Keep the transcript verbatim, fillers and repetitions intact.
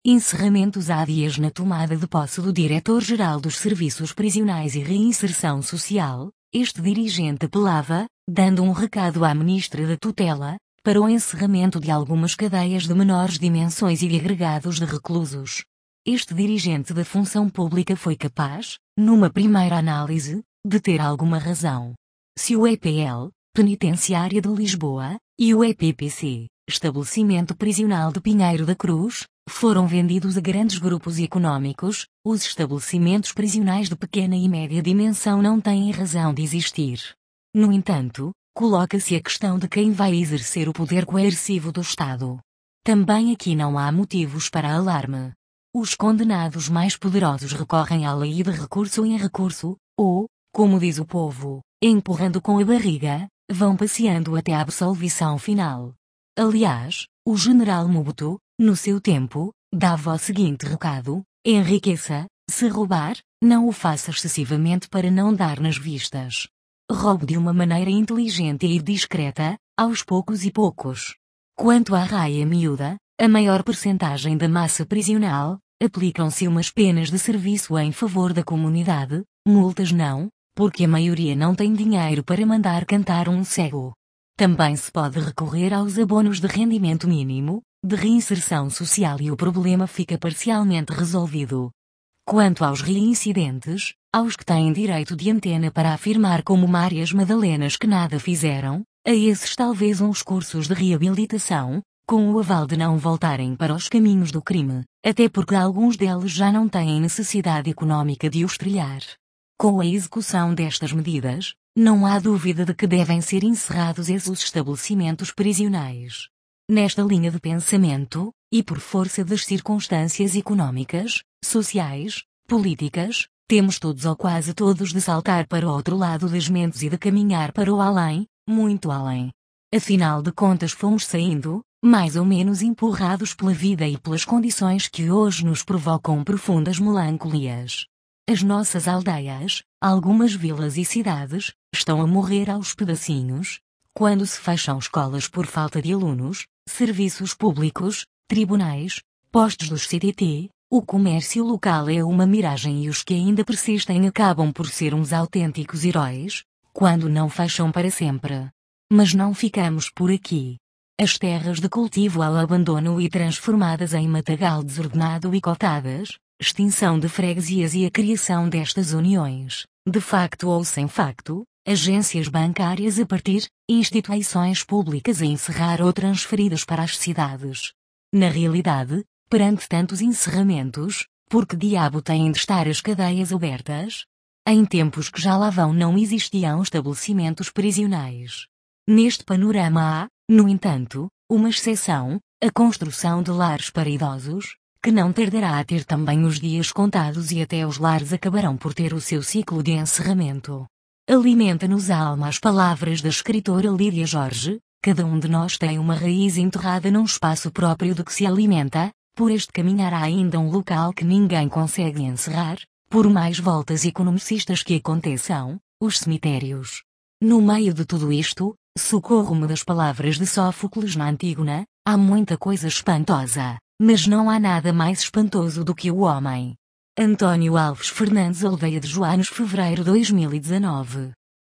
Encerramentos há dias na tomada de posse do Diretor-Geral dos Serviços Prisionais e Reinserção Social, este dirigente apelava, dando um recado à Ministra da Tutela, para o encerramento de algumas cadeias de menores dimensões e de agregados de reclusos. Este dirigente da função pública foi capaz, numa primeira análise, de ter alguma razão. Se o E P L, Penitenciária de Lisboa, e o E P P C, Estabelecimento Prisional de Pinheiro da Cruz, foram vendidos a grandes grupos económicos, os estabelecimentos prisionais de pequena e média dimensão não têm razão de existir. No entanto, coloca-se a questão de quem vai exercer o poder coercivo do Estado. Também aqui não há motivos para alarme. Os condenados mais poderosos recorrem à lei de recurso em recurso, ou, como diz o povo, empurrando com a barriga, vão passeando até a absolvição final. Aliás, o general Mobutu, no seu tempo, dava o seguinte recado: enriqueça, se roubar, não o faça excessivamente para não dar nas vistas. Roube de uma maneira inteligente e discreta, aos poucos e poucos. Quanto à raia miúda, a maior percentagem da massa prisional, aplicam-se umas penas de serviço em favor da comunidade, multas não, porque a maioria não tem dinheiro para mandar cantar um cego. Também se pode recorrer aos abonos de rendimento mínimo, de reinserção social e o problema fica parcialmente resolvido. Quanto aos reincidentes, aos que têm direito de antena para afirmar como Márias Madalenas que nada fizeram, a esses talvez uns cursos de reabilitação, com o aval de não voltarem para os caminhos do crime, até porque alguns deles já não têm necessidade econômica de os trilhar. Com a execução destas medidas, não há dúvida de que devem ser encerrados esses estabelecimentos prisionais. Nesta linha de pensamento, e por força das circunstâncias económicas, sociais, políticas, temos todos ou quase todos de saltar para o outro lado das mentes e de caminhar para o além, muito além. Afinal de contas fomos saindo, mais ou menos empurrados pela vida e pelas condições que hoje nos provocam profundas melancolias. As nossas aldeias, algumas vilas e cidades, estão a morrer aos pedacinhos, quando se fecham escolas por falta de alunos, serviços públicos, tribunais, postos dos C T T, o comércio local é uma miragem e os que ainda persistem acabam por ser uns autênticos heróis, quando não fecham para sempre. Mas não ficamos por aqui. As terras de cultivo ao abandono e transformadas em matagal desordenado e cotadas, extinção de freguesias e a criação destas uniões, de facto ou sem facto, agências bancárias a partir, instituições públicas a encerrar ou transferidas para as cidades. Na realidade, perante tantos encerramentos, por que diabo têm de estar as cadeias abertas? Em tempos que já lá vão não existiam estabelecimentos prisionais. Neste panorama há, no entanto, uma exceção, a construção de lares para idosos, que não tardará a ter também os dias contados e até os lares acabarão por ter o seu ciclo de encerramento. Alimenta-nos a alma as palavras da escritora Lídia Jorge: cada um de nós tem uma raiz enterrada num espaço próprio de que se alimenta, por este caminhar há ainda um local que ninguém consegue encerrar, por mais voltas economicistas que aconteçam, os cemitérios. No meio de tudo isto, socorro-me das palavras de Sófocles na Antígona: há muita coisa espantosa, mas não há nada mais espantoso do que o homem. Antônio Alves Fernandes, Aldeia de Joanos, fevereiro de dois mil e dezenove.